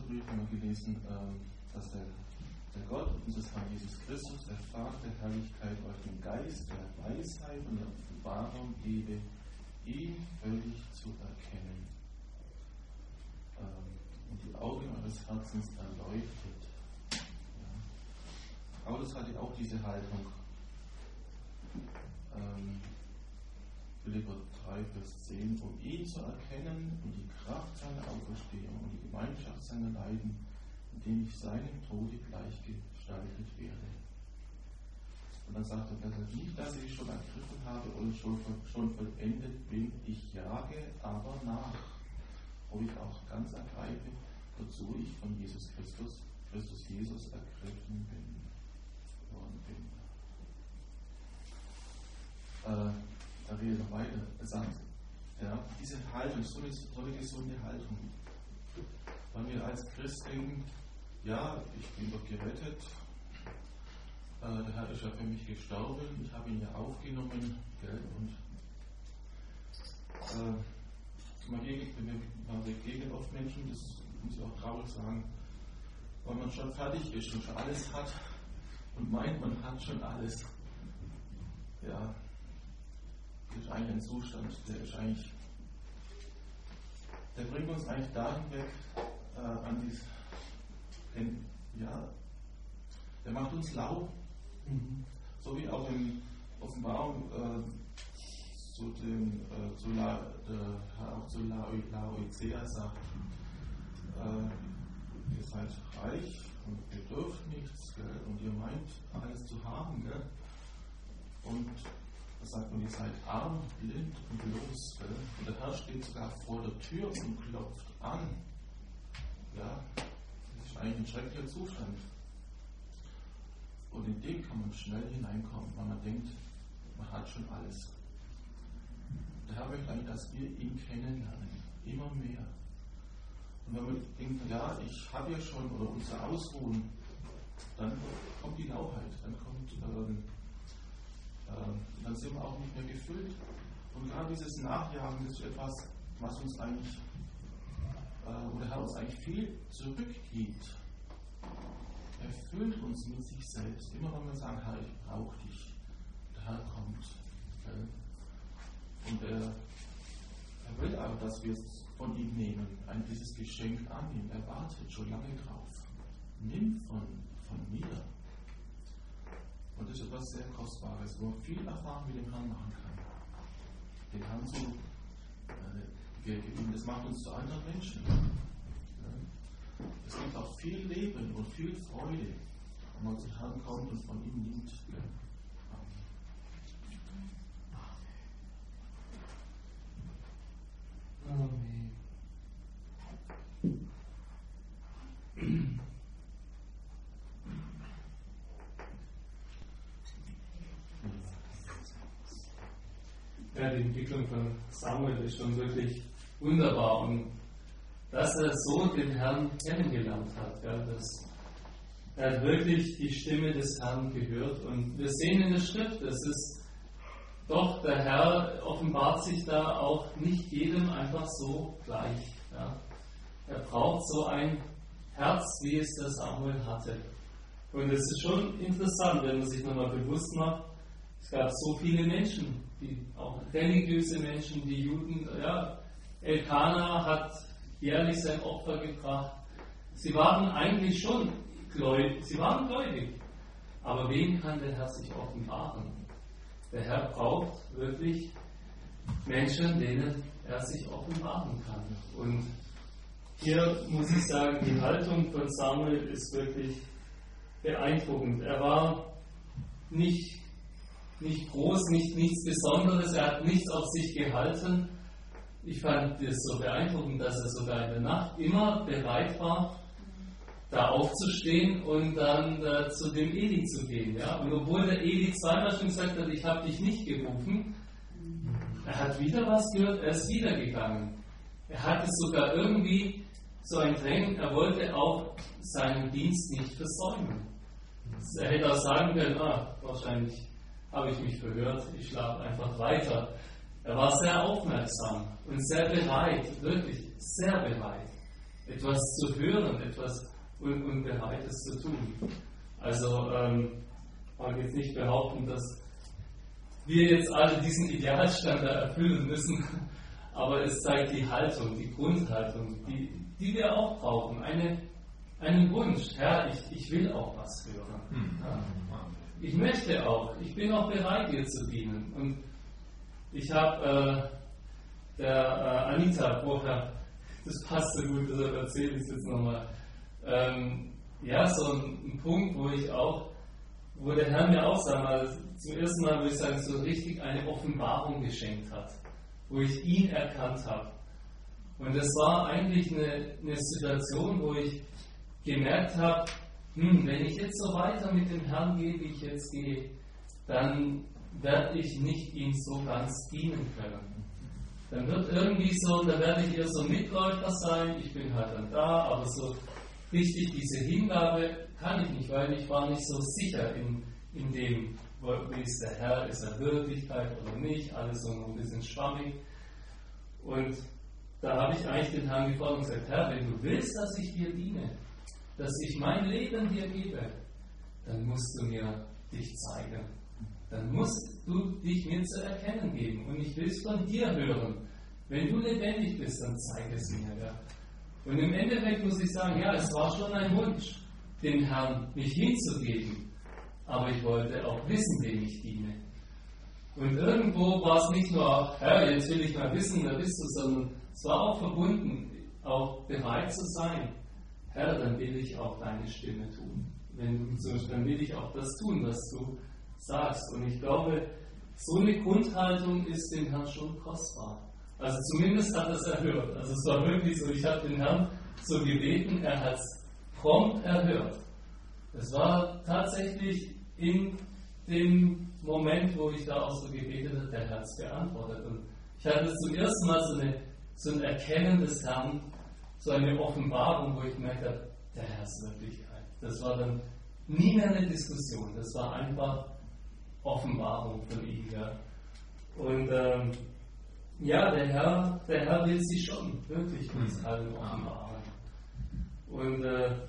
Epheserbrief haben wir gelesen, dass der Gott unseres Herrn Jesus Christus, der Vater der Herrlichkeit, euch den Geist der Weisheit und der Offenbarung gebe, ihn völlig zu erkennen und die Augen eures Herzens erleuchtet. Ja. Paulus hatte auch diese Haltung. Philipper 3, Vers 10, um ihn zu erkennen und die Kraft seiner Auferstehung und die Gemeinschaft seiner Leiden, indem ich seinem Tode gleichgestaltet werde. Und dann sagt er, nicht, dass ich schon ergriffen habe und schon vollendet bin, ich jage aber nach, ob ich auch ganz ergreife, wozu ich von Jesus Jesus ergriffen worden bin. Da redet er weiter. Er sagt, ja, diese Haltung, so eine gesunde Haltung. Weil wir als Christ denken, ja, ich bin doch gerettet, der Herr ist ja für mich gestorben, ich habe ihn ja aufgenommen, gell, und man begegnet oft Menschen, das muss ich auch traurig sagen, weil man schon fertig ist und schon alles hat und meint, man hat schon alles. Ja, das ist eigentlich ein Zustand, der bringt uns eigentlich dahin weg, der macht uns lau. So wie auch in Offenbarung zu Laodicea sagt, ihr seid reich und ihr dürft nichts, gell? Und ihr meint alles zu haben, gell? Und da sagt man, ihr seid arm, blind und bloß, gell? Und der Herr steht sogar vor der Tür und klopft an. Ja, das ist eigentlich ein schrecklicher Zustand. Und in den kann man schnell hineinkommen, weil man denkt, man hat schon alles. Der Herr möchte eigentlich, dass wir ihn kennenlernen, immer mehr. Und wenn wir denken, ja, ich habe ja schon, oder unser Ausruhen, dann kommt die Lauheit, dann sind wir auch nicht mehr gefüllt. Und gerade dieses Nachjagen, das ist etwas, was uns eigentlich, wo der Herr uns eigentlich viel zurückgibt. Er füllt uns mit sich selbst. Immer wenn wir sagen, Herr, ich brauche dich, der Herr kommt. Gell? Und er will auch, dass wir es von ihm nehmen, dieses Geschenk annehmen. Er wartet schon lange drauf. Nimm von mir. Und das ist etwas sehr Kostbares, wo man viel Erfahrung mit dem Herrn machen kann. Den Herrn zu geben, das macht uns zu anderen Menschen. Es gibt auch viel Leben und viel Freude, wenn man zum Herrn kommt und von ihm nimmt. Amen. Ja, die Entwicklung von Samuel ist schon wirklich wunderbar. Und dass er so den Herrn kennengelernt hat, ja, er hat wirklich die Stimme des Herrn gehört. Und wir sehen in der Schrift, es ist doch, der Herr offenbart sich da auch nicht jedem einfach so gleich. Ja. Er braucht so ein Herz, wie es der Samuel hatte. Und es ist schon interessant, wenn man sich nochmal bewusst macht, es gab so viele Menschen, auch religiöse Menschen, die Juden, ja, Elkanah hat jährlich sein Opfer gebracht. Sie waren eigentlich schon gläubig, aber wem kann der Herr sich offenbaren? Der Herr braucht wirklich Menschen, denen er sich offenbaren kann. Und hier muss ich sagen, die Haltung von Samuel ist wirklich beeindruckend. Er war nicht groß, nichts Besonderes, er hat nichts auf sich gehalten. Ich fand es so beeindruckend, dass er sogar in der Nacht immer bereit war, da aufzustehen und dann zu dem Eli zu gehen. Ja? Und obwohl der Eli zweimal schon gesagt hat, ich habe dich nicht gerufen, er hat wieder was gehört, er ist wieder gegangen. Er hatte sogar irgendwie so ein Drängen, er wollte auch seinen Dienst nicht versäumen. Er hätte auch sagen können, wahrscheinlich habe ich mich verhört, ich schlafe einfach weiter. Er war sehr aufmerksam und sehr bereit, wirklich sehr bereit. etwas zu hören, etwas und bereit ist zu tun. Also man kann jetzt nicht behaupten, dass wir jetzt alle diesen Idealstandard erfüllen müssen, aber es zeigt die Haltung, die Grundhaltung, die wir auch brauchen. Einen Wunsch, Herr, ich will auch was hören. Ja. Ich möchte auch, ich bin auch bereit, dir zu dienen. Und ich habe der Anita vorher, das passt so gut, deshalb erzähle ich es jetzt nochmal, so ein Punkt, wo der Herr mir auch zum ersten Mal, würde ich sagen, so richtig eine Offenbarung geschenkt hat, wo ich ihn erkannt habe. Und das war eigentlich eine Situation, wo ich gemerkt habe, wenn ich jetzt so weiter mit dem Herrn gehe, wie ich jetzt gehe, dann werde ich nicht ihm so ganz dienen können. Dann werde ich eher so Mitläufer sein, ich bin halt dann da, aber so richtig diese Hingabe kann ich nicht, weil ich war nicht so sicher in dem, wie ist der Herr, ist er Wirklichkeit oder nicht, alles so ein bisschen schwammig. Und da habe ich eigentlich den Herrn gefragt und gesagt, Herr, wenn du willst, dass ich dir diene, dass ich mein Leben dir gebe, dann musst du mir dich zeigen. Dann musst du dich mir zu erkennen geben. Und ich will es von dir hören. Wenn du lebendig bist, dann zeig es mir. Ja. Und im Endeffekt muss ich sagen, ja, es war schon ein Wunsch, dem Herrn mich hinzugeben. Aber ich wollte auch wissen, wem ich diene. Und irgendwo war es nicht nur, Herr, jetzt will ich mal wissen, wer bist du, sondern es war auch verbunden, auch bereit zu sein. Herr, dann will ich auch deine Stimme tun. Dann will ich auch das tun, was du sagst. Und ich glaube, so eine Grundhaltung ist dem Herrn schon kostbar. Also zumindest hat er es erhört. Also es war wirklich so, ich habe den Herrn so gebeten, er hat es prompt erhört. Es war tatsächlich in dem Moment, wo ich da auch so gebetet habe, der Herr es beantwortet. Und ich hatte zum ersten Mal so ein Erkennen des Herrn, so eine Offenbarung, wo ich gemerkt habe, der Herr ist Wirklichkeit. Das war dann nie mehr eine Diskussion, das war einfach Offenbarung von ihm. Ja. Und der Herr will sich schon wirklich uns allen offenbaren. Und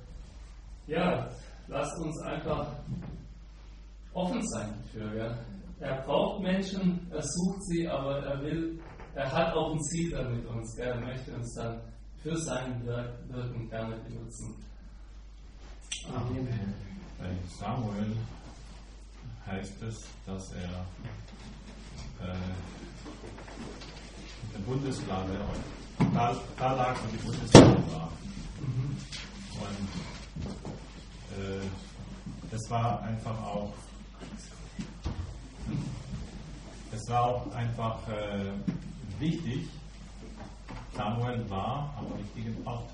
lasst uns einfach offen sein dafür. Ja. Er braucht Menschen, er sucht sie, aber er hat auch ein Ziel damit uns. Ja. Er möchte uns dann für sein Wirken gerne benutzen. Amen. Bei Samuel heißt es, dass er der Bundeslade, da lag, wo die Bundeslade war. Und es war auch einfach wichtig, Samuel war am richtigen Ort.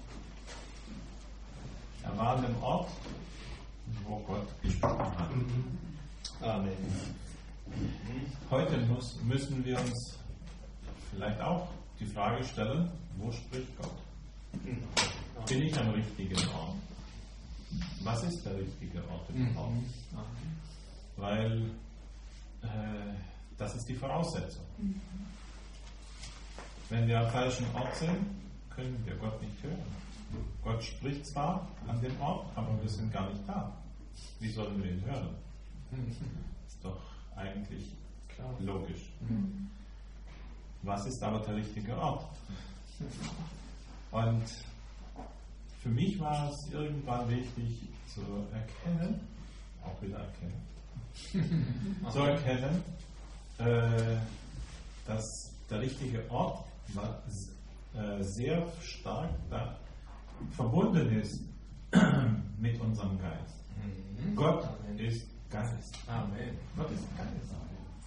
Er war an dem Ort, wo Gott gesprochen hat. Amen. Heute müssen wir uns vielleicht auch die Frage stellen, wo spricht Gott? Bin ich am richtigen Ort? Was ist der richtige Ort überhaupt? Weil das ist die Voraussetzung. Wenn wir am falschen Ort sind, können wir Gott nicht hören. Gott spricht zwar an dem Ort, aber wir sind gar nicht da. Wie sollen wir ihn hören? Ist doch eigentlich logisch. Was ist aber der richtige Ort? Und für mich war es irgendwann wichtig zu erkennen, auch wieder erkennen, zu erkennen, dass der richtige Ort sehr stark verbunden ist mit unserem Geist. Gott ist Geist. Amen. Gott ist Geist.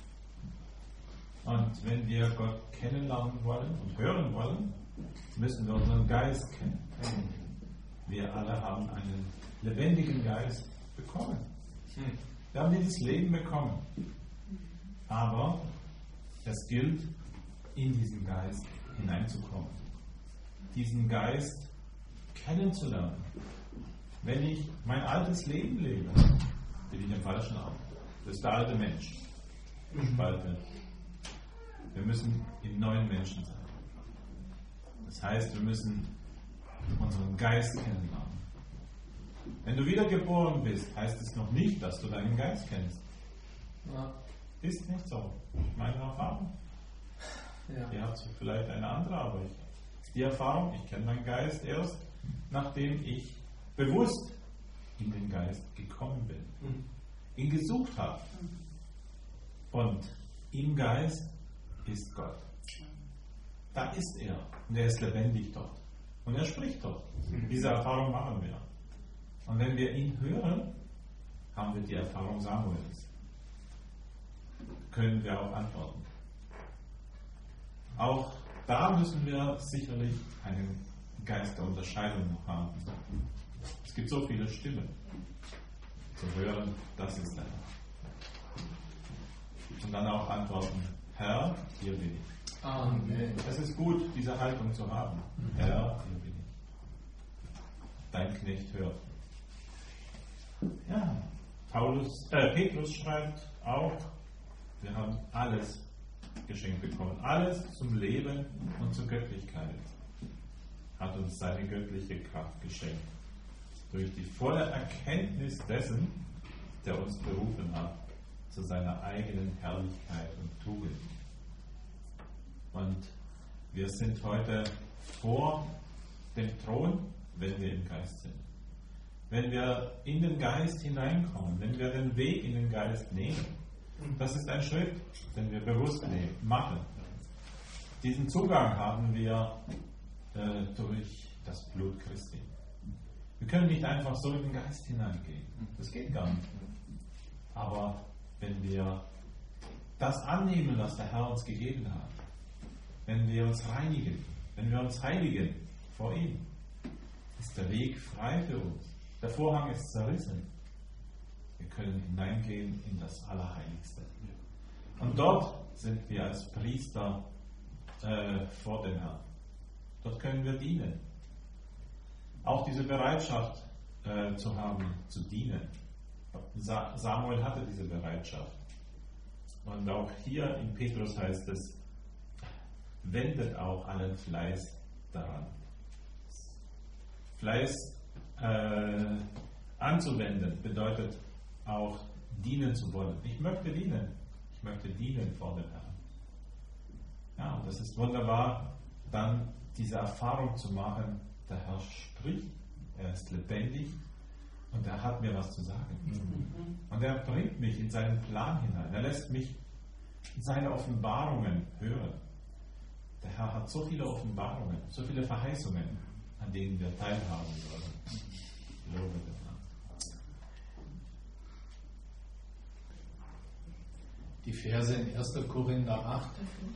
Und wenn wir Gott kennenlernen wollen und hören wollen, müssen wir unseren Geist kennen. Wir alle haben einen lebendigen Geist bekommen. Wir haben dieses Leben bekommen. Aber es gilt, in diesen Geist hineinzukommen. Diesen Geist kennenzulernen. Wenn ich mein altes Leben lebe, bin ich im falschen Ort. Das ist der alte Mensch. Gespalten. Wir müssen im neuen Menschen sein. Das heißt, wir müssen unseren Geist kennenlernen. Wenn du wiedergeboren bist, heißt es noch nicht, dass du deinen Geist kennst. Ja. Ist nicht so. Meine Erfahrung. Ja. Ihr habt vielleicht eine andere, aber die Erfahrung, ich kenne meinen Geist erst, nachdem ich bewusst in den Geist gekommen bin, ihn gesucht habe. Und im Geist ist Gott. Da ist er und er ist lebendig dort. Und er spricht dort. Diese Erfahrung machen wir. Und wenn wir ihn hören, haben wir die Erfahrung Samuels. Können wir auch antworten. Auch da müssen wir sicherlich einen Geist der Unterscheidung noch haben. Es gibt so viele Stimmen. Zu hören, das ist der Herr. Und dann auch antworten, Herr, hier bin ich. Amen. Es ist gut, diese Haltung zu haben. Herr, hier bin ich. Dein Knecht hört. Ja, Petrus schreibt auch, wir haben alles geschenkt bekommen. Alles zum Leben und zur Göttlichkeit hat uns seine göttliche Kraft geschenkt. Durch die volle Erkenntnis dessen, der uns berufen hat, zu seiner eigenen Herrlichkeit und Tugend. Und wir sind heute vor dem Thron, wenn wir im Geist sind. Wenn wir in den Geist hineinkommen, wenn wir den Weg in den Geist nehmen, das ist ein Schritt, den wir bewusst machen. Diesen Zugang haben wir durch das Blut Christi. Wir können nicht einfach so in den Geist hineingehen. Das geht gar nicht. Aber wenn wir das annehmen, was der Herr uns gegeben hat, wenn wir uns reinigen, wenn wir uns heiligen vor ihm, ist der Weg frei für uns. Der Vorhang ist zerrissen. Wir können hineingehen in das Allerheiligste. Und dort sind wir als Priester vor dem Herrn. Dort können wir dienen. Auch diese Bereitschaft zu haben, zu dienen. Samuel hatte diese Bereitschaft. Und auch hier in Petrus heißt es, wendet auch allen Fleiß daran. Fleiß anzuwenden bedeutet auch dienen zu wollen. Ich möchte dienen. Ich möchte dienen vor dem Herrn. Ja, und das ist wunderbar, dann diese Erfahrung zu machen, der Herr spricht, er ist lebendig und er hat mir was zu sagen. Und er bringt mich in seinen Plan hinein. Er lässt mich seine Offenbarungen hören. Der Herr hat so viele Offenbarungen, so viele Verheißungen, an denen wir teilhaben sollen. Lobe den Herrn. Die Verse in 1. Korinther 8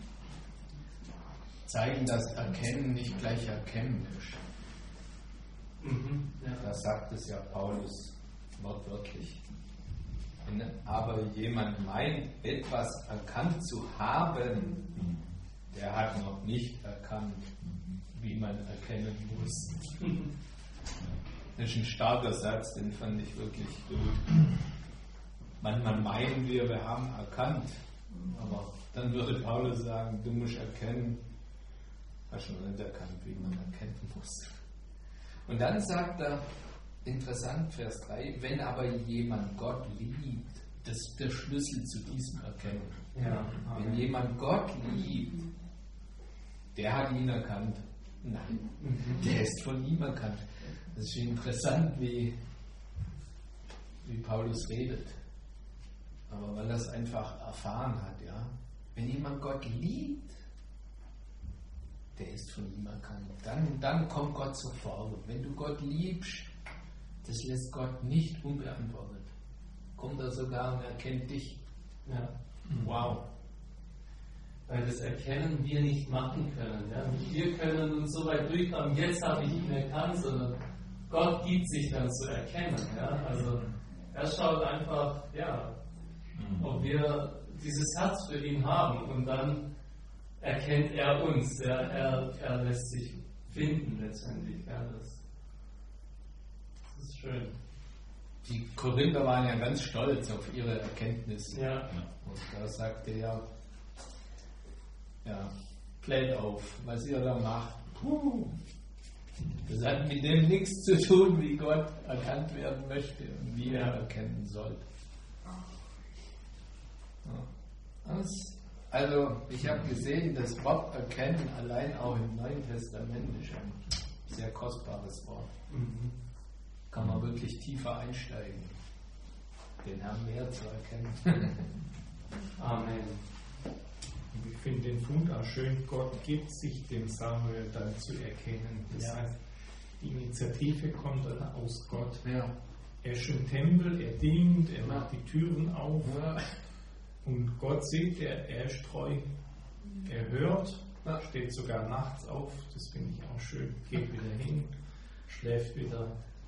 zeigen, dass Erkennen nicht gleich Erkennen ist. Ja. Da sagt es ja Paulus wortwörtlich. Wenn aber jemand meint, etwas erkannt zu haben, der hat noch nicht erkannt, wie man erkennen muss. Das ist ein starker Satz, den fand ich wirklich gut. Manchmal meinen wir haben erkannt, aber dann würde Paulus sagen, du musst erkennen, hast du noch nicht erkannt, wie man erkennen muss. Und dann sagt er, interessant, Vers 3, wenn aber jemand Gott liebt, das ist der Schlüssel zu diesem Erkennen. Ja. Wenn jemand Gott liebt, der hat ihn erkannt. Nein, der ist von ihm erkannt. Das ist interessant, wie Paulus redet. Aber weil er es einfach erfahren hat, ja. Wenn jemand Gott liebt, der ist von ihm erkannt. Dann kommt Gott sofort. Wenn du Gott liebst, das lässt Gott nicht unbeantwortet. Kommt er sogar und erkennt dich. Ja. Wow. Weil das Erkennen wir nicht machen können. Ja? Wir können uns so weit durchkommen, jetzt habe ich ihn erkannt, sondern Gott gibt sich dann zu erkennen. Ja? Also er schaut einfach, ja, ob wir dieses Herz für ihn haben und dann erkennt er uns. Ja? Er lässt sich finden letztendlich. Ja? Das ist schön. Die Korinther waren ja ganz stolz auf ihre Erkenntnisse. Ja. Und da sagte er, ja, klärt auf, was ihr da macht. Das hat mit dem nichts zu tun, wie Gott erkannt werden möchte und wie er erkennen soll. Also, ich habe gesehen, das Wort erkennen allein auch im Neuen Testament ist ein sehr kostbares Wort. Kann man wirklich tiefer einsteigen, den Herrn mehr zu erkennen. Amen. Ich finde den Fund auch schön, Gott gibt sich dem Samuel dann zu erkennen. Das heißt, die Initiative kommt dann aus Gott. Ja. Er ist im Tempel, er dient, er macht die Türen auf. Ja. Und Gott sieht, er ist treu, er hört, steht sogar nachts auf, das finde ich auch schön, geht wieder hin, schläft wieder,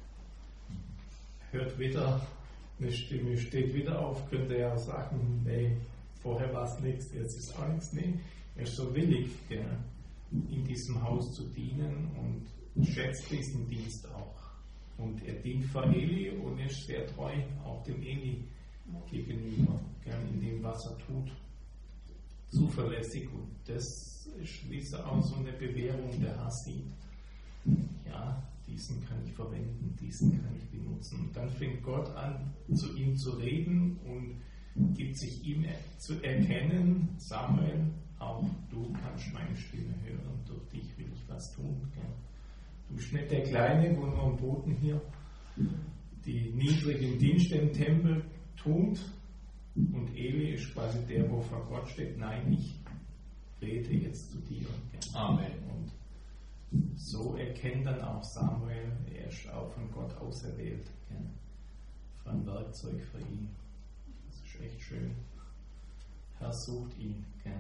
hört wieder, eine Stimme steht wieder auf, könnte er sagen, nee, vorher war es nichts, jetzt ist auch nichts, nee, er ist so willig, in diesem Haus zu dienen und schätzt diesen Dienst auch. Und er dient für Eli und ist sehr treu auch dem Eli gegenüber, in dem, was er tut, zuverlässig. Und das ist wie so auch so eine Bewährung, der Herr sieht. Ja, diesen kann ich verwenden, diesen kann ich benutzen. Und dann fängt Gott an, zu ihm zu reden und gibt sich ihm zu erkennen, Samuel, auch du kannst meine Stimme hören, durch dich will ich was tun. Du bist nicht der Kleine, wo nur am Boden hier die niedrigen Dienste im Tempel tut und Eli ist quasi der, wo vor Gott steht, nein, ich rede jetzt zu dir. Amen. Und so erkennt dann auch Samuel, er ist auch von Gott auserwählt, für ein Werkzeug für ihn. Das ist echt schön. Herr sucht ihn.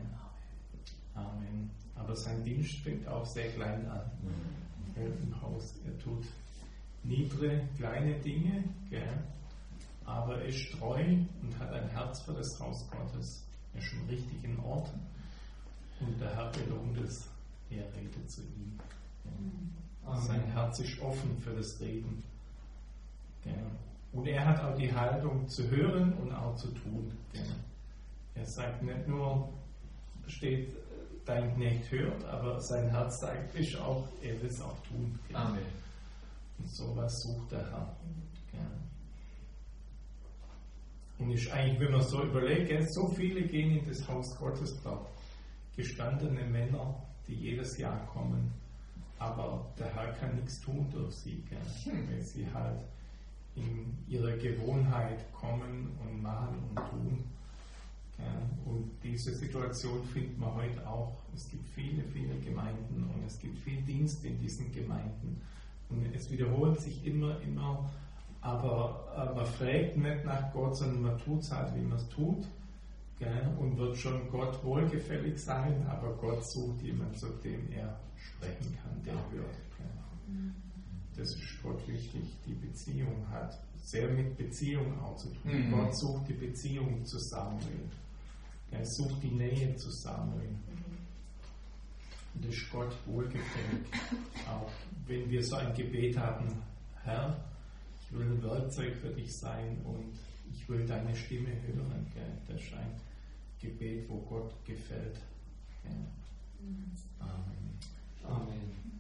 Amen. Aber sein Dienst fängt auch sehr klein an. Im Haus. Er tut niedere, kleine Dinge, aber er ist treu und hat ein Herz für das Haus Gottes. Er ist am richtigen Ort und der Herr belohnt es. Er redet zu ihm. Sein Herz ist offen für das Reden. Und er hat auch die Haltung zu hören und auch zu tun. Er sagt nicht nur, steht, dein Knecht hört, aber sein Herz sagt, ist auch, er will es auch tun. Amen. Und sowas sucht der Herr. Und ist eigentlich, wenn man so überlegt, so viele gehen in das Haus Gottes, gestandene Männer, die jedes Jahr kommen, aber der Herr kann nichts tun durch sie, weil sie halt in ihrer Gewohnheit kommen und machen und tun. Und diese Situation findet man heute auch. Es gibt viele, viele Gemeinden und es gibt viel Dienst in diesen Gemeinden. Und es wiederholt sich immer, aber man fragt nicht nach Gott, sondern man tut es halt, wie man es tut. Und wird schon Gott wohlgefällig sein, aber Gott sucht jemanden, zu dem er sprechen kann, der hört. Das ist Gott wichtig, die Beziehung hat sehr mit Beziehung auch zu tun. Gott sucht die Beziehung zu Samuel. Er sucht die Nähe zu Samuel. Und das ist Gott wohlgefällig. Auch wenn wir so ein Gebet haben, Herr, ich will ein Werkzeug für dich sein und ich will deine Stimme hören. Das ist ein Gebet, wo Gott gefällt. Amen. Amen.